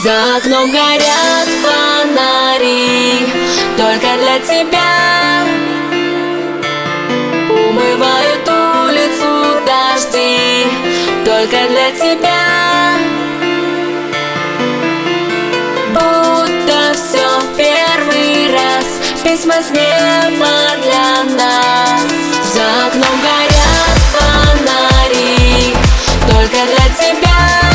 За окном горят фонари только для тебя. Умывают улицу дожди только для тебя. Будто все в первый раз, письма с неба для нас. За окном горят фонари только для тебя.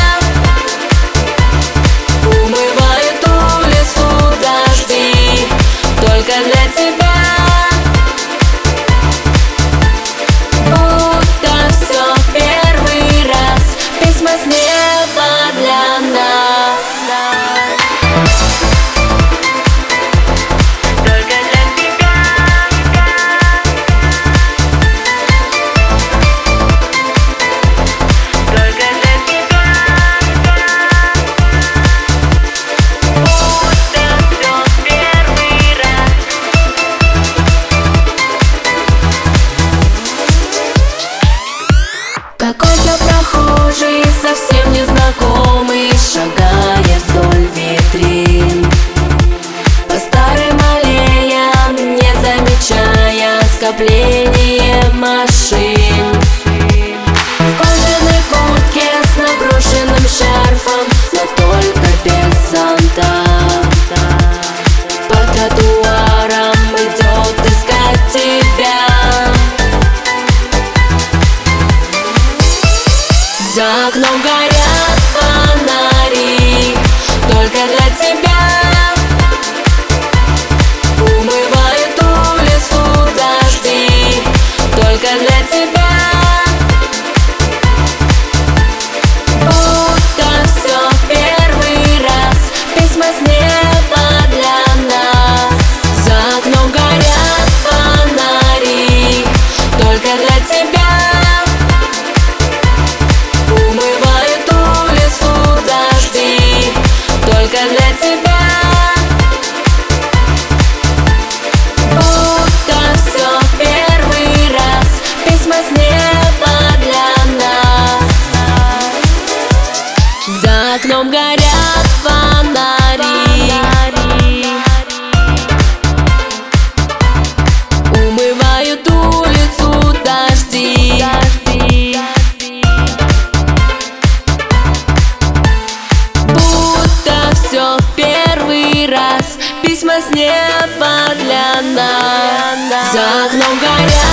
Умывают улицу дожди только для тебя. Будто все в первый раз, письма с неба для нас. Какой-то прохожий, совсем незнакомый, шагает вдоль витрин по старым аллеям, не замечая скопление машин. В кожаной куртке с наброшенным шарфом, но только без зонта, по тротуарам идет искать тебя. За окном горят фонари только для тебя. Умывают улицу дожди только для тебя. Будто все в первый раз, письма с неба для нас. За окном горят фонари только для тебя. Умывают улицу дожди только для тебя. Будто все в первый раз, письма с неба для нас. За окном горят фонари. Умывают улицу дожди. Все в первый раз, письма с неба для нас. За окном горят